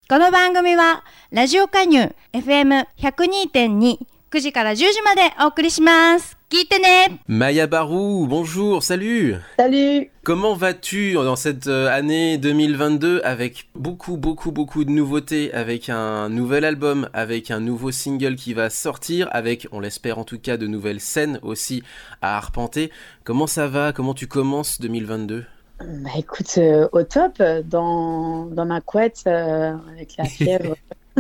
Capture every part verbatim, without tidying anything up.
この番組はラジオ加入 エフエムひゃくにてんに くじからじゅうじまでお送りします。聞いてね。 Maya Barou, bonjour, salut. Salut. Comment vas-tu dans cette année deux mille vingt-deux avec beaucoup, beaucoup, beaucoup de nouveautés, avec un nouvel album, avec un nouveau single qui va sortir, avec, on l'espère en tout cas, de nouvelles scènes aussi à arpenter. Comment ça va? Comment tu commences deux mille vingt-deux? Bah écoute, euh, au top, dans, dans ma couette, euh, avec la fièvre.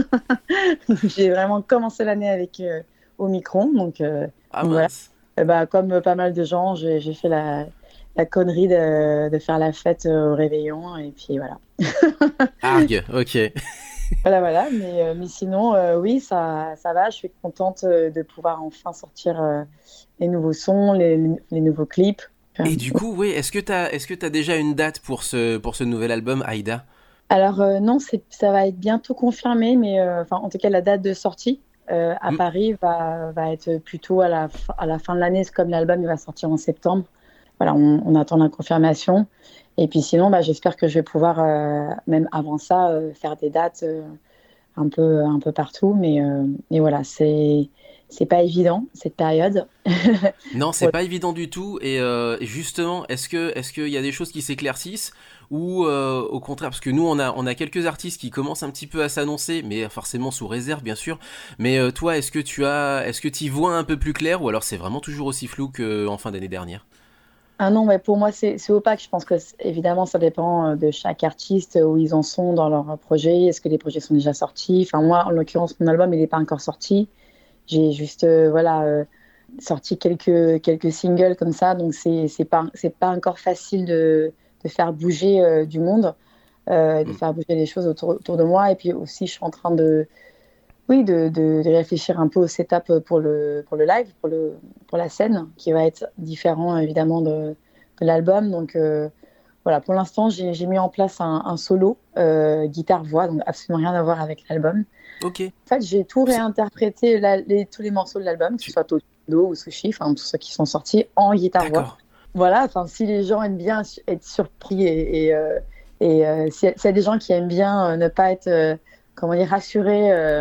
J'ai vraiment commencé l'année avec euh, Omicron, donc euh, Ah voilà. mince. Et bah, comme pas mal de gens, j'ai, j'ai fait la, la connerie de, de faire la fête au réveillon, et puis voilà. Argue, ok. Voilà, voilà, mais, euh, mais sinon, euh, oui, ça, ça va, je suis contente euh, de pouvoir enfin sortir euh, les nouveaux sons, les, les nouveaux clips. Et du coup, oui, est-ce que t'as, est-ce que t'as déjà une date pour ce, pour ce nouvel album, Aïda? Alors euh, non, c'est, ça va être bientôt confirmé, mais euh, enfin, en tout cas, la date de sortie euh, à Mm. Paris va, va être plutôt à la, fin- à la fin de l'année, c'est comme l'album il va sortir en septembre. Voilà, on, on attend la confirmation. Et puis sinon, bah, j'espère que je vais pouvoir, euh, même avant ça, euh, faire des dates euh, un peu, un peu partout. Mais, euh, mais voilà, c'est, c'est pas évident, cette période. Non, c'est Voilà. pas évident du tout. Et euh, justement, est-ce que, est-ce qu'il y a des choses qui s'éclaircissent ou euh, au contraire, parce que nous, on a, on a quelques artistes qui commencent un petit peu à s'annoncer, mais forcément sous réserve, bien sûr. Mais euh, toi, est-ce que tu as, est-ce que tu y vois un peu plus clair ou alors c'est vraiment toujours aussi flou qu'en fin d'année dernière? Ah non, mais pour moi, c'est, c'est opaque. Je pense que, c'est- évidemment, ça dépend euh, de chaque artiste, euh, où ils en sont dans leur projet. Est-ce que les projets sont déjà sortis? Enfin, moi, en l'occurrence, mon album, il n'est pas encore sorti. J'ai juste, euh, voilà, euh, sorti quelques, quelques singles comme ça. Donc, c'est, c'est pas, c'est pas encore facile de, de faire bouger euh, du monde, euh, de Mm. faire bouger les choses autour, autour de moi. Et puis aussi, je suis en train de, oui, de, de, de réfléchir un peu au setup pour le, pour le live, pour, le, pour la scène, qui va être différent évidemment de, de l'album. Donc euh, voilà, pour l'instant, j'ai, j'ai mis en place un, un solo euh, guitare-voix, donc absolument rien à voir avec l'album. Ok. En fait, j'ai tout C'est- réinterprété, la- les, tous les morceaux de l'album, que ce tu- soit Toto ou Sushi, enfin tous ceux qui sont sortis, en guitare-voix. D'accord. Voilà, enfin, si les gens aiment bien su- être surpris et, et, euh, et euh, s'il y, a s'il y a des gens qui aiment bien euh, ne pas être, euh, comment dire, rassurés euh,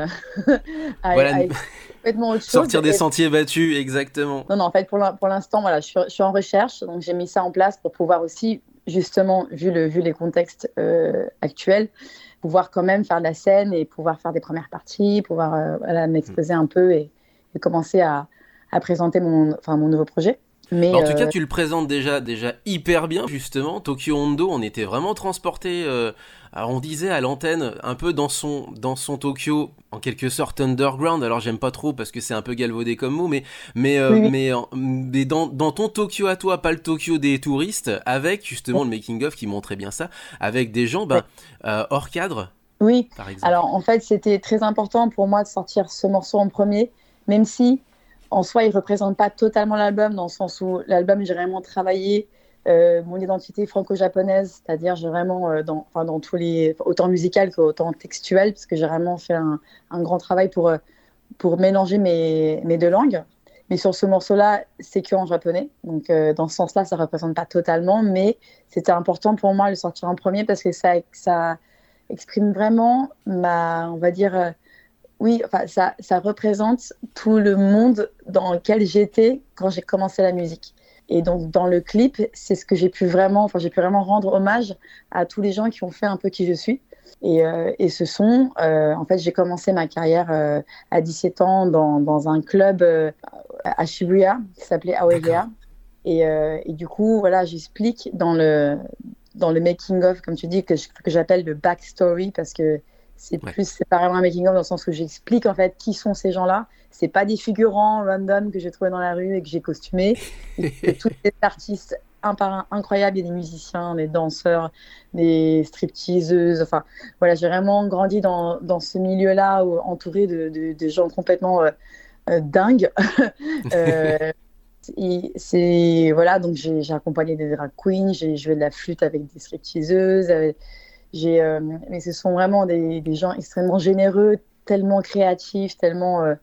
à, Voilà, à être complètement autre chose. sortir des Et- sentiers battus, exactement. non, non, en fait, pour l'in- pour l'instant, voilà, je suis, je suis en recherche, donc j'ai mis ça en place pour pouvoir aussi, justement, vu, le, vu les contextes euh, actuels, pouvoir quand même faire de la scène et pouvoir faire des premières parties, pouvoir euh, voilà, Mm. m'exposer un peu et, et commencer à, à présenter mon, enfin, mon nouveau projet. Mais Bah, en tout cas, euh, tu le présentes déjà, déjà hyper bien, justement. Tokyo Hondo, on était vraiment transporté, euh, alors on disait à l'antenne, un peu dans son, dans son Tokyo, en quelque sorte underground. Alors j'aime pas trop parce que c'est un peu galvaudé comme mot, mais, mais, euh, oui, oui. mais, en- mais dans, dans ton Tokyo à toi, pas le Tokyo des touristes, avec justement le making-of qui montrait bien ça, avec des gens ben, euh, hors cadre, Oui, par exemple. alors en fait, c'était très important pour moi de sortir ce morceau en premier, même si en soi, il ne représente pas totalement l'album, dans le sens où l'album, j'ai vraiment travaillé euh, mon identité franco-japonaise, c'est-à-dire j'ai vraiment, euh, dans, enfin, dans tous les, autant musical qu'autant textuel, parce que j'ai vraiment fait un, un grand travail pour, euh, pour mélanger mes, mes deux langues. Mais sur ce morceau-là, c'est que en japonais. Donc, euh, dans ce sens-là, ça ne représente pas totalement. Mais c'était important pour moi de le sortir en premier parce que ça, ça exprime vraiment ma, on va dire, euh, oui, enfin, ça, ça représente tout le monde dans lequel j'étais quand j'ai commencé la musique. Et donc, dans le clip, c'est ce que j'ai pu vraiment, enfin, j'ai pu vraiment rendre hommage à tous les gens qui ont fait un peu qui je suis. Et, euh, et ce son, euh, en fait, j'ai commencé ma carrière euh, à dix-sept ans dans, dans un club euh, à Shibuya qui s'appelait D'accord. Aoelia. Et, euh, et du coup, voilà, j'explique dans le, dans le making-of, comme tu dis, que, je- que j'appelle le backstory, parce que c'est Ouais. plus, c'est pas vraiment un making-of dans le sens où j'explique en fait qui sont ces gens-là. C'est pas des figurants random que j'ai trouvés dans la rue et que j'ai costumés. C'est tous des artistes un par un incroyables. Il y a des musiciens, des danseurs, des stripteaseuses. Enfin, voilà, j'ai vraiment grandi dans, dans ce milieu-là, où- entouré de, de, de gens complètement euh, euh, dingues. euh, et c'est voilà, donc j'ai j'ai accompagné des drag queens, j'ai joué de la flûte avec des stripteaseuses, avec- j'ai euh, mais ce sont vraiment des, des gens extrêmement généreux, tellement créatifs, tellement euh,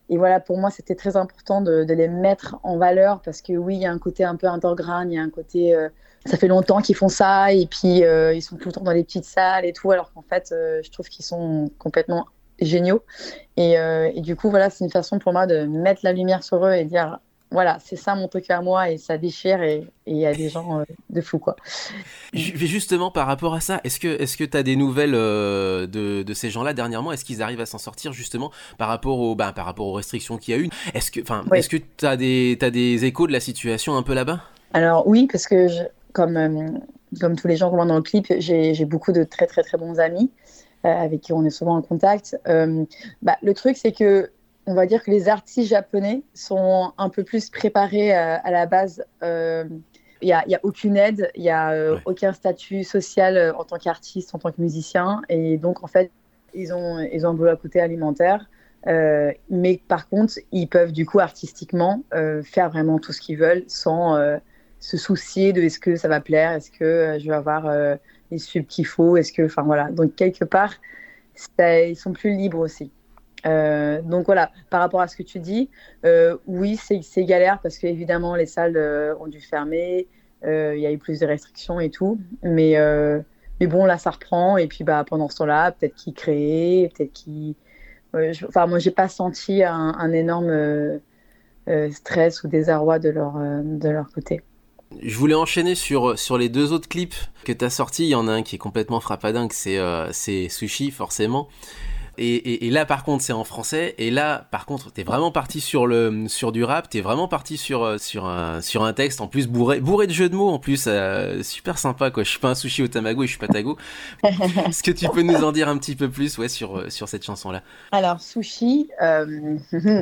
Et voilà, pour moi, c'était très important de, de les mettre en valeur parce que oui, il y a un côté un peu underground, il y a un côté, euh, ça fait longtemps qu'ils font ça et puis euh, ils sont tout le temps dans les petites salles et tout, alors qu'en fait, euh, je trouve qu'ils sont complètement géniaux. Et, euh, et du coup, voilà, c'est une façon pour moi de mettre la lumière sur eux et dire, voilà, c'est ça mon truc à moi et ça déchire et il y a des gens euh, de fous, quoi. Justement, par rapport à ça, est-ce que est-ce que tu as des nouvelles euh, de, de ces gens-là dernièrement? Est-ce qu'ils arrivent à s'en sortir justement par rapport, au, bah, par rapport aux restrictions qu'il y a eu? Est-ce que, oui. est-ce que tu as des, t'as des échos de la situation un peu là-bas? Alors oui, parce que je, comme, euh, comme tous les gens qu'on voit dans le clip, j'ai, j'ai beaucoup de très très très bons amis euh, avec qui on est souvent en contact. Euh, bah, le truc, c'est que on va dire que les artistes japonais sont un peu plus préparés à, à la base. Il euh, n'y a, y a aucune aide, il n'y a euh, ouais. aucun statut social euh, en tant qu'artiste, en tant que musicien. Et donc, en fait, ils ont, ils ont un boulot à côté alimentaire. Euh, mais par contre, ils peuvent du coup artistiquement euh, faire vraiment tout ce qu'ils veulent sans euh, se soucier de est-ce que ça va plaire, est-ce que euh, je vais avoir euh, les subs qu'il faut, est-ce que, enfin voilà. Donc, quelque part, ça, ils sont plus libres aussi. Euh, donc voilà, par rapport à ce que tu dis, euh, oui, c'est, c'est galère parce qu'évidemment, les salles euh, ont dû fermer, il euh, y a eu plus de restrictions et tout, mais, euh, mais bon, là, ça reprend, et puis bah, pendant ce temps-là, peut-être qu'ils créent, peut-être qu'ils... Euh, je... Enfin, moi, j'ai pas senti un, un énorme euh, euh, stress ou désarroi de leur, euh, de leur côté. Je voulais enchaîner sur, sur les deux autres clips que tu as sortis. Il y en a un qui est complètement frappadingue, c'est, euh, c'est Sushi, forcément. Et, et, et là, par contre, c'est en français. Et là, par contre, t'es vraiment parti sur le sur du rap. T'es vraiment parti sur sur un sur un texte en plus bourré bourré de jeux de mots en plus, euh, super sympa quoi. Je suis pas un sushi au tamago et je suis pas tago. Est-ce que tu peux nous en dire un petit peu plus, ouais, sur sur cette chanson là? Alors Sushi, euh...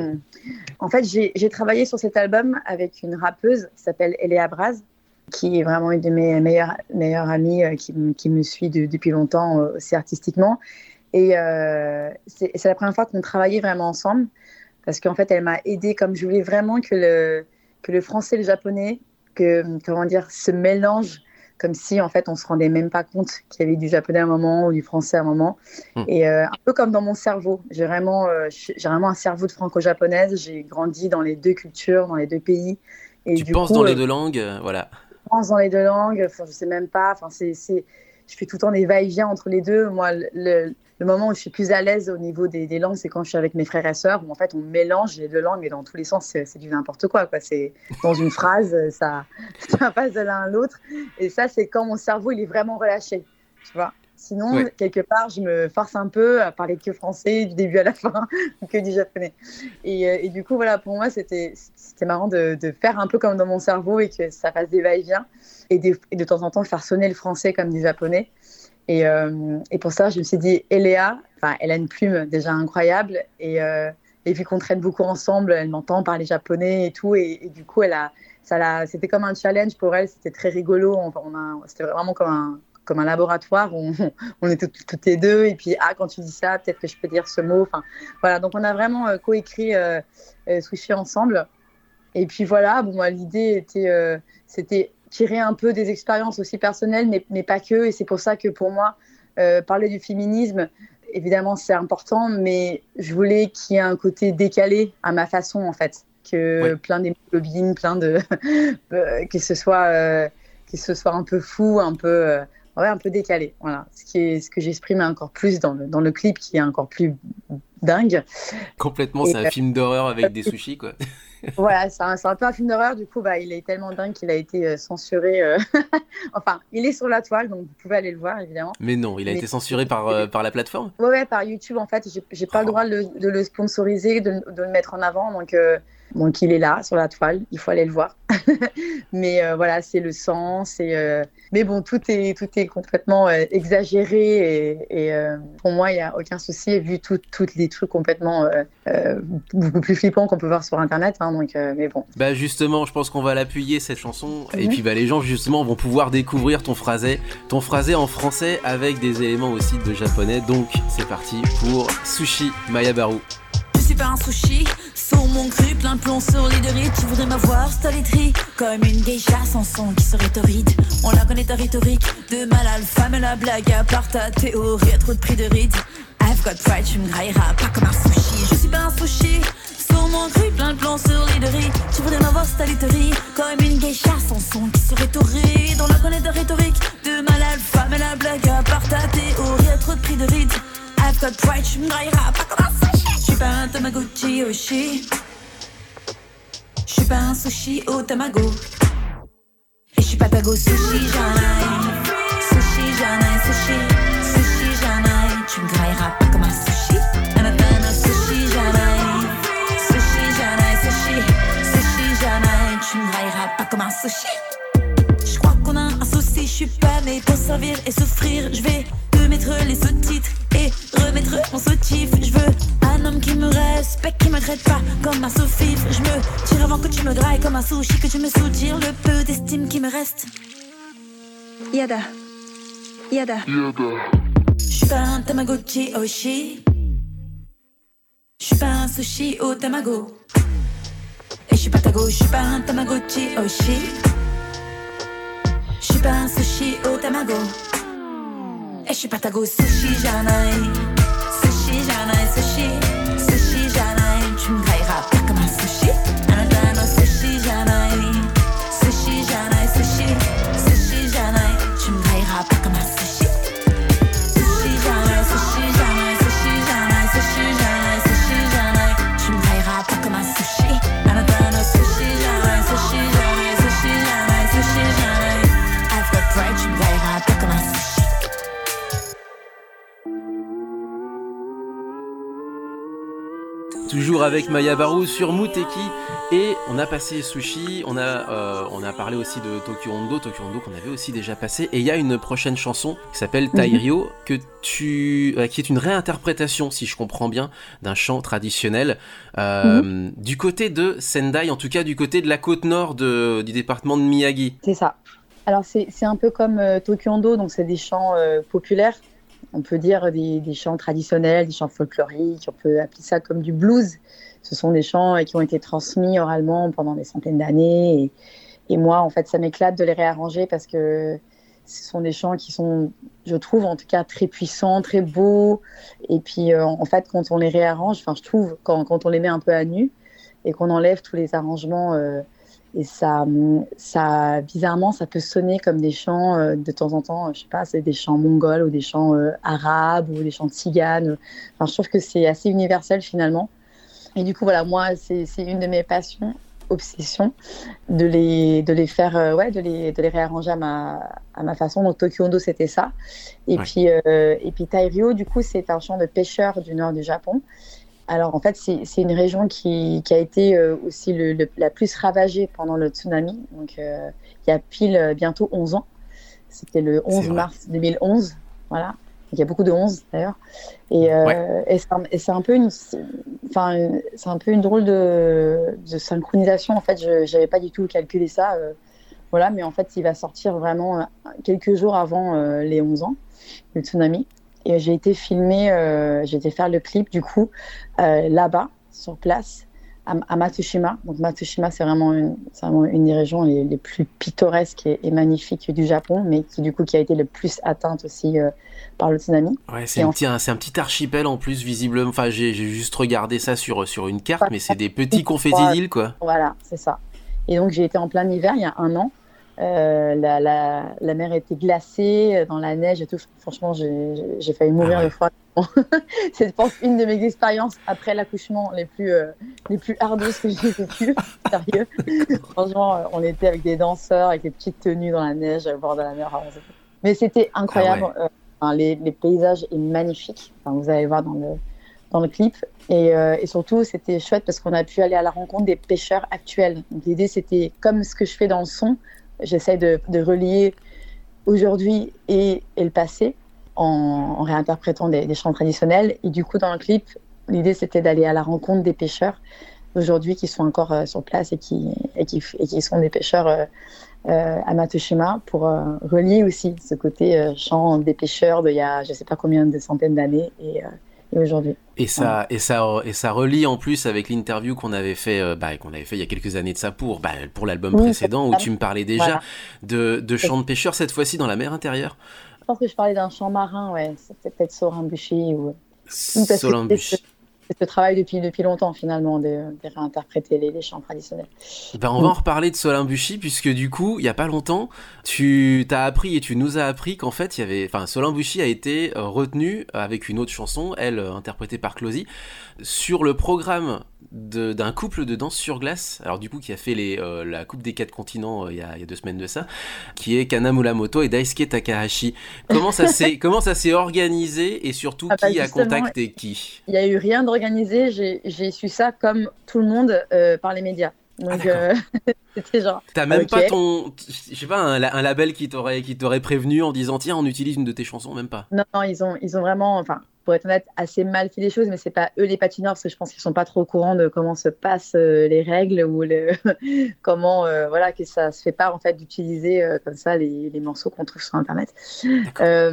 en fait, j'ai j'ai travaillé sur cet album avec une rappeuse qui s'appelle Eléa Braz, qui est vraiment une de mes meilleures meilleures amies, euh, qui qui me suit de, depuis longtemps euh, aussi artistiquement. Et euh, c'est, c'est la première fois qu'on travaillait vraiment ensemble parce qu'en fait, elle m'a aidée comme je voulais vraiment que le, que le français et le japonais, que, comment dire, se mélangent comme si en fait, on ne se rendait même pas compte qu'il y avait du japonais à un moment ou du français à un moment. Mmh. Et euh, un peu comme dans mon cerveau. J'ai vraiment, euh, j'ai vraiment un cerveau de franco-japonaise. J'ai grandi dans les deux cultures, dans les deux pays. Et tu du penses coup, dans euh, les deux langues, euh, voilà. Je pense dans les deux langues. Enfin, je ne sais même pas. Enfin, c'est, c'est... Je fais tout le temps des va-et-vient entre les deux. Moi, le, le moment où je suis plus à l'aise au niveau des, des langues, c'est quand je suis avec mes frères et sœurs, où en fait, on mélange les deux langues, mais dans tous les sens, c'est, c'est du n'importe quoi, quoi. C'est dans une phrase, ça, ça passe de l'un à l'autre. Et ça, c'est quand mon cerveau, il est vraiment relâché, tu vois. Sinon, ouais. quelque part, je me force un peu à parler que français du début à la fin, que du japonais. Et, et du coup, voilà, pour moi, c'était, c'était marrant de, de faire un peu comme dans mon cerveau et que ça fasse des va-et-vient. Et de, et de temps en temps, faire sonner le français comme du japonais. Et, euh, et pour ça, je me suis dit, Eléa, enfin, elle a une plume déjà incroyable. Et, euh, et vu qu'on traîne beaucoup ensemble, elle m'entend parler japonais et tout. Et, et du coup, elle a, ça l'a, c'était comme un challenge pour elle. C'était très rigolo. On, on a, c'était vraiment comme un, comme un laboratoire où on, on était toutes les deux. Et puis, ah, quand tu dis ça, peut-être que je peux dire ce mot. Enfin, voilà. Donc, on a vraiment euh, coécrit euh, euh, Sushi ensemble. Et puis, voilà. Bon, moi, l'idée était, euh, c'était tirer un peu des expériences aussi personnelles, mais, mais pas que. Et c'est pour ça que pour moi, euh, parler du féminisme, évidemment, c'est important, mais je voulais qu'il y ait un côté décalé à ma façon, en fait. Que oui. plein d'hémoglobine, plein de... que, ce soit, euh, que ce soit un peu fou, un peu, euh, ouais, un peu décalé. Voilà. Ce, qui est, ce que j'exprime encore plus dans le, dans le clip, qui est encore plus dingue. Complètement, et, c'est un euh, film d'horreur avec euh, des sushis, quoi. Voilà, c'est un, c'est un peu un film d'horreur. Du coup, bah, il est tellement dingue qu'il a été euh, censuré. Euh... enfin, il est sur la toile, donc vous pouvez aller le voir, évidemment. Mais non, il a Mais... été censuré par, euh, par la plateforme ? Ouais, ouais, par YouTube, en fait. J'ai, j'ai pas oh. le droit de le, de le sponsoriser, de, de le mettre en avant. Donc, euh, donc, il est là, sur la toile. Il faut aller le voir. Mais euh, voilà, c'est le sang. C'est, euh... Mais bon, tout est, tout est complètement euh, exagéré. Et, et euh, pour moi, il n'y a aucun souci, vu tous les trucs complètement euh, euh, beaucoup plus flippants qu'on peut voir sur Internet. Hein, donc, euh, mais bon. Bah justement, je pense qu'on va l'appuyer, cette chanson. Mm-hmm. Et puis bah, les gens, justement, vont pouvoir découvrir ton phrasé, ton phrasé en français avec des éléments aussi de japonais. Donc, c'est parti pour Sushi, Maya Baru. Je suis pas un sushi, sur mon cru, plein de plomb sur les deux rides. Tu voudrais m'avoir stolétrie, comme une geisha sans son qui serait torride. On la connaît ta rhétorique, de mal alpha, mais la blague à part ta théorie, trop de prix de ride. I've got pride, tu me grailleras pas comme un sushi. Je suis pas un sushi, sur mon cru, plein de plans sur les de riz. Tu voudrais m'avoir stalitterie, comme une geisha sans son qui serait torride. On la connaît de rhétorique, de mal alpha, mais la blague à part ta théorie a trop de prix de ride. I've got pride, tu me grailleras pas comme un sushi. J'suis pas un Tamagotchi Oshi. J'suis pas un sushi au tamago. Et j'suis pas tago sushi janai. Sushi janai, sushi. Sushi janai, tu me grailleras pas comme un sushi. Anatana sushi janai. Sushi janai, sushi. Sushi janai, tu me grailleras pas comme un sushi. J'crois qu'on a un souci, j'suis pas né pour servir et souffrir. J'vais te mettre les sous-titres et remettre mon soutif. J'veux un homme qui me respecte, qui me traite pas comme un sous-fifre. J'me tire avant que tu me grailles comme un sushi, que tu me soutires le peu d'estime qui me reste. Yada, yada, yada. J'suis pas un Tamagotchi Oshi. J'suis pas un sushi au tamago. Et j'suis pas tago, j'suis pas un Tamagotchi Oshi. J'suis pas un sushi au tamago. Et j'suis pas tago sushi janai. Sushi janai, sushi. Sushi janai, tu me grailleras pas comme un sushi. Anatana sushi janai. Sushi janai, sushi. Sushi janai, tu me grailleras pas comme un sushi. Sushi janai, sushi janai, sushi janai, sushi janai, sushi janai, tu me grailleras pas comme un sushi. Anatana sushi janai, sushi janai, sushi janai, sushi janai. I've got pride, tu me grailleras pas comme un sushi. Toujours avec Maya Barou sur Muteki et on a passé Sushi, on a, euh, on a parlé aussi de Tokyo Hondo, Tokyo Hondo qu'on avait aussi déjà passé et il y a une prochaine chanson qui s'appelle Tairyo mm-hmm. que tu, euh, qui est une réinterprétation si je comprends bien d'un chant traditionnel euh, mm-hmm. du côté de Sendai, en tout cas du côté de la côte nord de, du département de Miyagi. C'est ça. Alors c'est, c'est un peu comme euh, Tokyo Hondo, donc c'est des chants euh, populaires. On peut dire des, des chants traditionnels, des chants folkloriques, on peut appeler ça comme du blues. Ce sont des chants qui ont été transmis oralement pendant des centaines d'années. Et, et moi, en fait, ça m'éclate de les réarranger parce que ce sont des chants qui sont, je trouve, en tout cas, très puissants, très beaux. Et puis, euh, en fait, quand on les réarrange, enfin, je trouve, quand, quand on les met un peu à nu et qu'on enlève tous les arrangements... Euh, Et ça, ça, bizarrement, ça peut sonner comme des chants euh, de temps en temps, je sais pas, c'est des chants mongols ou des chants euh, arabes ou des chants tziganes. Enfin, je trouve que c'est assez universel finalement. Et du coup, voilà, moi, c'est, c'est une de mes passions, obsessions, de les, de les faire, euh, ouais, de les, de les réarranger à ma, à ma façon. Donc, Tokyo Hondo, c'était ça. Et ouais. puis, euh, et puis Tairyo, du coup, c'est un chant de pêcheurs du nord du Japon. Alors, en fait, c'est, c'est une région qui, qui a été euh, aussi le, le, la plus ravagée pendant le tsunami. Donc, euh, il y a pile euh, bientôt onze ans. C'était le onze mars deux mille onze. Voilà. Donc, il y a beaucoup de onze, d'ailleurs. Et, euh, ouais. et, c'est, un, et c'est, un peu une, c'est, enfin, c'est un peu une drôle de, de synchronisation. En fait, je n'avais pas du tout calculé ça. Euh, voilà. Mais en fait, il va sortir vraiment quelques jours avant euh, les onze ans, le tsunami. Et j'ai été filmer, euh, j'ai été faire le clip du coup euh, là-bas, sur place, à, à Matsushima. Donc Matsushima, c'est vraiment une, c'est vraiment une des régions les, les plus pittoresques et, et magnifiques du Japon, mais qui du coup qui a été le plus atteinte aussi euh, par le tsunami. Ouais, c'est un, en... petit, un, c'est un petit archipel en plus visiblement. Enfin, j'ai, j'ai juste regardé ça sur sur une carte, mais c'est des petits confettis d'îles quoi. Voilà, c'est ça. Et donc j'ai été en plein hiver il y a un an. Euh, la, la, la mer était glacée dans la neige et tout. Franchement, j'ai, j'ai failli mourir ah ouais. de froid. C'est, je pense, une de mes expériences après l'accouchement les plus, euh, les plus ardeuses que j'ai vécues. Sérieux. Franchement, on était avec des danseurs, avec des petites tenues dans la neige, au bord de la mer. Mais c'était incroyable. Ah ouais. euh, enfin, les, les paysages sont magnifiques. Enfin, vous allez voir dans le, dans le clip. Et, euh, et surtout, c'était chouette parce qu'on a pu aller à la rencontre des pêcheurs actuels. Donc, l'idée, c'était comme ce que je fais dans le son. J'essaie de, de relier aujourd'hui et, et le passé en, en réinterprétant des, des chants traditionnels. Et du coup, dans le clip, l'idée, c'était d'aller à la rencontre des pêcheurs d'aujourd'hui qui sont encore euh, sur place et qui, et, qui, et qui sont des pêcheurs euh, euh, à Matsushima pour euh, relier aussi ce côté euh, chant des pêcheurs d'il y a je ne sais pas combien de centaines d'années et, euh, et aujourd'hui. Et ça, ouais. et, ça, et ça relie en plus avec l'interview qu'on avait fait, euh, bah, qu'on avait fait il y a quelques années de ça pour, bah, pour l'album oui, précédent où tu me parlais déjà voilà. de, de chants de pêcheurs, cette fois-ci dans la mer intérieure. Je pense que je parlais d'un chant marin, ouais. C'était peut-être Sorin Buchy ou... Sorin Buchy. c'est ce travail depuis, depuis longtemps, finalement, de, de réinterpréter les, les chants traditionnels. Ben, on va en reparler de Solimbushi, puisque du coup, il n'y a pas longtemps, tu t'as appris et tu nous as appris qu'en fait, il y avait, enfin, Solimbushi a été euh, retenue avec une autre chanson, elle, euh, interprétée par Closy, sur le programme de, d'un couple de danse sur glace, alors du coup, qui a fait les, euh, la Coupe des quatre continents euh, il y, a, il y a deux semaines de ça, qui est Kana Muramoto et Daisuke Takahashi. Comment ça s'est, comment ça s'est organisé et surtout, Ah bah qui a justement, contacté qui? Il n'y a eu rien d'organisé, j'ai, j'ai su ça comme tout le monde euh, par les médias. Donc, Ah, euh, c'était genre. T'as même ok. pas ton, je sais pas, un, un label qui t'aurait, qui t'aurait prévenu en disant tiens, on utilise une de tes chansons, même pas. Non, non, ils ont, ils ont vraiment, enfin, pour être honnête, assez mal fait les choses, mais c'est pas eux les patineurs, parce que je pense qu'ils sont pas trop au courant de comment se passent euh, les règles ou le comment, euh, voilà, que ça se fait pas en fait d'utiliser euh, comme ça les, les morceaux qu'on trouve sur Internet. Euh,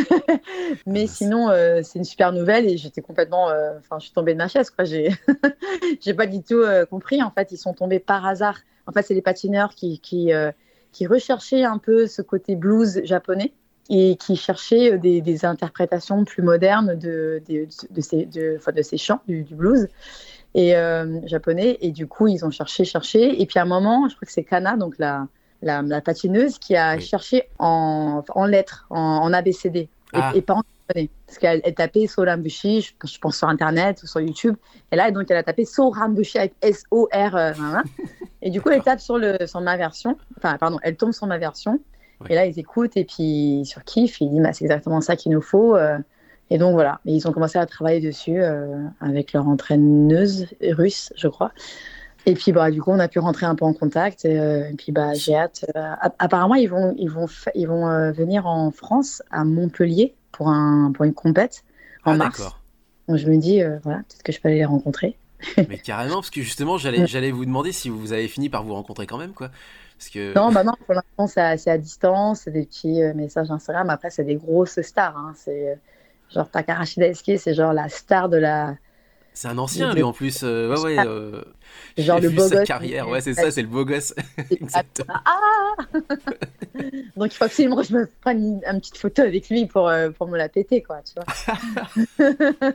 mais Mince. sinon, euh, c'est une super nouvelle et j'étais complètement, enfin, je suis tombée de ma chaise, quoi. J'ai, j'ai pas du tout euh, compris. En fait, ils sont tombés par hasard. En fait, c'est les patineurs qui, qui, euh, qui recherchaient un peu ce côté blues japonais et qui cherchaient des, des interprétations plus modernes de, de, de, ces, de, enfin, de ces chants du, du blues et, euh, japonais. Et du coup, ils ont cherché, cherché. Et puis à un moment, je crois que c'est Kana, donc la, la, la patineuse, qui a Oui. cherché en, en lettres, en, en A B C D, et, Ah. et pas en japonais. Parce qu'elle elle tapait Solimbushi, je, je pense sur Internet ou sur YouTube. Et là, donc, elle a tapé Solimbushi avec S O R. Euh, voilà. Et du coup, elle tape sur, le, sur ma version. Enfin, pardon, elle tombe sur ma version. Ouais. Et là, ils écoutent et puis ils surkiffent. Ils disent, bah, c'est exactement ça qu'il nous faut. Euh, et donc, voilà. Et ils ont commencé à travailler dessus euh, avec leur entraîneuse russe, je crois. Et puis, bah, du coup, on a pu rentrer un peu en contact. Et, euh, et puis, bah, j'ai hâte. Euh, apparemment, ils vont, ils vont, fa- ils vont euh, venir en France, à Montpellier, pour, un, pour une compète en Ah, mars. d'accord. Donc, je me dis, euh, voilà, peut-être que je peux aller les rencontrer. Mais carrément, parce que justement, j'allais, j'allais vous demander si vous avez fini par vous rencontrer quand même, quoi. Parce que. Non, bah non, pour l'instant, c'est à, c'est à distance, c'est des petits euh, messages Instagram. Après, c'est des grosses stars. Hein. C'est euh, genre Takahashi Daisuke, c'est genre la star de la. C'est un ancien, de- lui, en plus. euh, ouais, ouais. euh, C'est genre j'ai le vu beau sa gosse. carrière. Ouais, c'est ça, c'est le beau gosse. Exactement. Ah Donc, il faut absolument que je me prenne une, une petite photo avec lui pour, euh, pour me la péter, quoi, tu vois.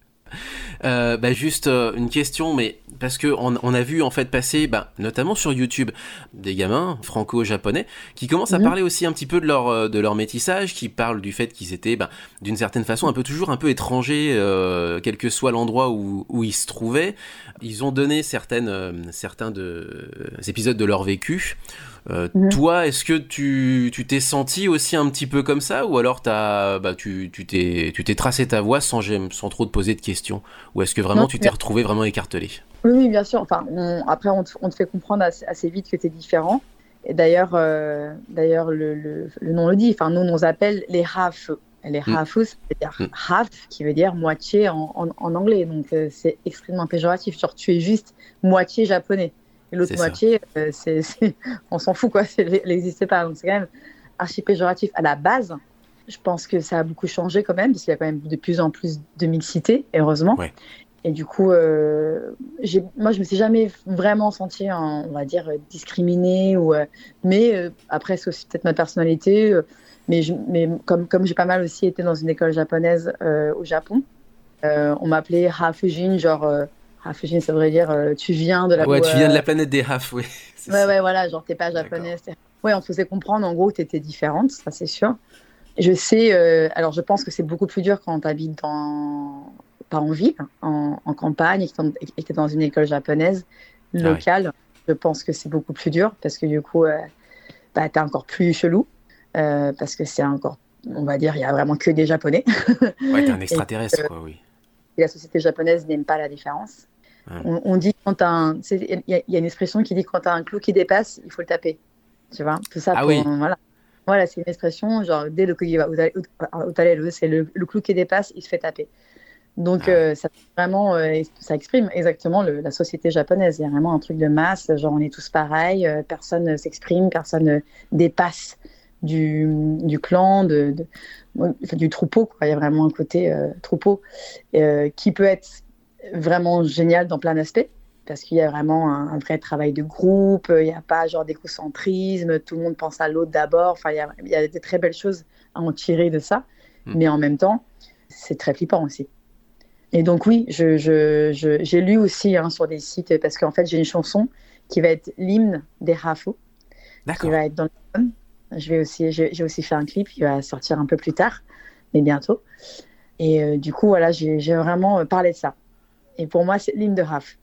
Euh, bah juste euh, une question, mais parce que on, on a vu en fait passer, bah, notamment sur YouTube, des gamins franco-japonais qui commencent à Mhm. parler aussi un petit peu de leur euh, de leur métissage, qui parlent du fait qu'ils étaient, bah, d'une certaine façon, un peu toujours un peu étrangers, euh, quel que soit l'endroit où où ils se trouvaient. Ils ont donné certaines euh, certains de euh, épisodes de leur vécu. Euh, Mhm. Toi, est-ce que tu tu t'es senti aussi un petit peu comme ça, ou alors t'as bah tu tu t'es tu t'es tracé ta voie sans gêne- sans trop te poser de questions, ou est-ce que vraiment Non, tu t'es retrouvé vraiment écartelé? Oui, oui, bien sûr. Enfin, on- après, on te, on te fait comprendre assez, assez vite que tu es différent. Et d'ailleurs, euh, d'ailleurs le, le, le nom le dit. Enfin, nous, on nous appelle les half. Les Mm. halfus, c'est-à-dire Mm. half, qui veut dire moitié en, en, en anglais. Donc, euh, c'est extrêmement péjoratif. Genre, tu es juste moitié japonais. Et l'autre C'est ça. moitié, euh, c'est, c'est- on s'en fout, quoi. C'est- Elle n'existe pas. Donc, c'est quand même archi péjoratif à la base. Je pense que ça a beaucoup changé quand même, parce qu'il y a quand même de plus en plus de mixité, heureusement. Ouais. Et du coup, euh, j'ai, moi, je me suis jamais vraiment sentie, en, on va dire, discriminée. Ou, euh, mais euh, après, c'est aussi peut-être ma personnalité. euh, mais je, mais comme, comme j'ai pas mal aussi été dans une école japonaise euh, au Japon, euh, on m'appelait Hafujin, genre, euh, Hafujin, ça voudrait dire euh, tu viens de la. Ouais, tu viens de euh, la planète des half, ouais. C'est Ouais, ça. ouais, voilà, genre t'es pas japonaise. t'es- Ouais, on te faisait comprendre en gros que t'étais différente, ça c'est sûr. Je sais, euh, alors je pense que c'est beaucoup plus dur quand t'habites dans, pas en ville, en, en campagne et que t'en- et que t'es dans une école japonaise Ah ouais. locale. Je pense que c'est beaucoup plus dur parce que du coup, euh, bah, t'es encore plus chelou euh, parce que c'est encore, on va dire, il y a vraiment que des japonais. Ouais, t'es un Et, extraterrestre, euh, quoi, oui. et la société japonaise n'aime pas la différence. Ouais. On, on dit quand t'as un, tu sais, il y, a- il y a une expression qui dit quand t'as un clou qui dépasse, il faut le taper. Tu vois, tout ça Ah pour, oui. voilà. Voilà, c'est une expression, genre, dès le kugi wa utare- utare, c'est le, le clou qui dépasse, il se fait taper. Donc, Ah ouais. euh, ça, vraiment, euh, ça exprime exactement le- la société japonaise. Il y a vraiment un truc de masse, genre, on est tous pareils, euh, personne ne s'exprime, personne ne dépasse du, du clan, de, de- enfin, du troupeau, quoi. Il y a vraiment un côté euh, troupeau euh, qui peut être vraiment génial dans plein d'aspects. Parce qu'il y a vraiment un, un vrai travail de groupe, il n'y a pas genre d'écocentrisme, tout le monde pense à l'autre d'abord. Enfin, il y a, il y a des très belles choses à en tirer de ça. Mm. Mais en même temps, c'est très flippant aussi. Et donc oui, je, je, je, j'ai lu aussi hein, sur des sites, parce qu'en fait j'ai une chanson qui va être l'hymne des Rafo, qui va être dans l'album. Je vais aussi, j'ai, j'ai aussi fait un clip qui va sortir un peu plus tard, mais bientôt. Et euh, du coup, voilà, j'ai, j'ai vraiment parlé de ça. Et pour moi, c'est l'hymne de Raf.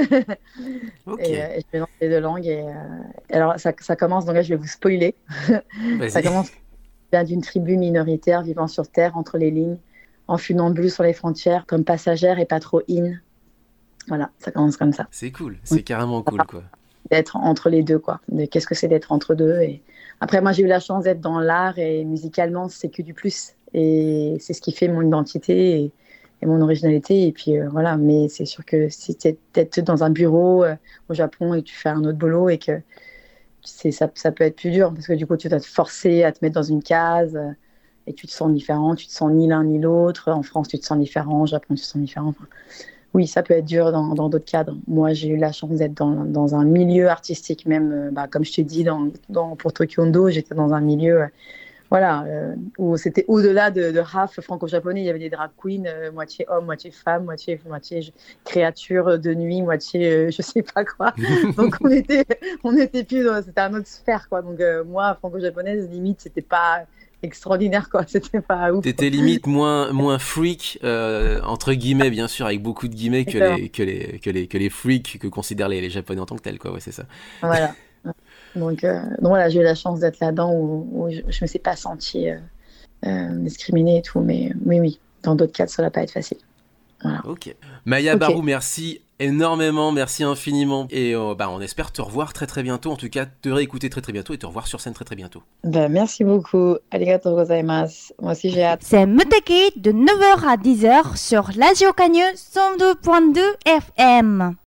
Okay. Et, euh, et je vais dans les deux langues. Et, euh, alors, ça, ça commence, donc là, je vais vous spoiler. Ça commence d'une tribu minoritaire vivant sur Terre, entre les lignes, en funambule sur les frontières, comme passagère et pas trop in. Voilà, ça commence comme ça. C'est cool, c'est oui. Carrément cool, quoi. D'être entre les deux, quoi. De, qu'est-ce que c'est d'être entre deux. Et après, moi, j'ai eu la chance d'être dans l'art, et musicalement, c'est que du plus. Et c'est ce qui fait mon identité et, et mon originalité. Et puis, euh, voilà. Mais c'est sûr que si tu es dans un bureau euh, au Japon et que tu fais un autre boulot et que c'est, ça, ça peut être plus dur, parce que du coup, tu dois te forcer à te mettre dans une case euh, et tu te sens différent. Tu te sens ni l'un ni l'autre. En France, tu te sens différent. Au Japon, tu te sens différent. Enfin, oui, ça peut être dur dans, dans d'autres cadres. Moi, j'ai eu la chance d'être dans, dans un milieu artistique, même, euh, bah, comme je te dis, dans, dans, pour Tokyo-Ndo, j'étais dans un milieu euh, voilà, euh, où c'était au-delà de, de Raf franco-japonais. Il y avait des drag queens, euh, moitié homme, moitié femme, moitié, moitié créature de nuit, moitié euh, je sais pas quoi. Donc, on était, on était plus dans, c'était un autre sphère, quoi. Donc, euh, moi, franco-japonaise, limite, c'était pas extraordinaire, quoi. C'était pas ouf. T'étais limite moins moins freak euh, entre guillemets, bien sûr, avec beaucoup de guillemets, que les que les que les que les freaks que considèrent les, les japonais en tant que tels, quoi. Ouais, c'est ça. Voilà. Donc, euh, donc voilà, j'ai eu la chance d'être là-dedans où, où je, je me suis pas sentie euh, euh, discriminée et tout, mais oui oui, dans d'autres cas ça va pas être facile. Voilà. Ok. Maya okay. Barou, merci énormément, merci infiniment, et euh, bah, on espère te revoir très très bientôt, en tout cas te réécouter très très bientôt et te revoir sur scène très très bientôt. Ben, merci beaucoup, arigatou gozaimasu, moi aussi j'ai hâte. C'est Muteki de neuf heures à dix heures sur Radio Canyon cent deux point deux F M.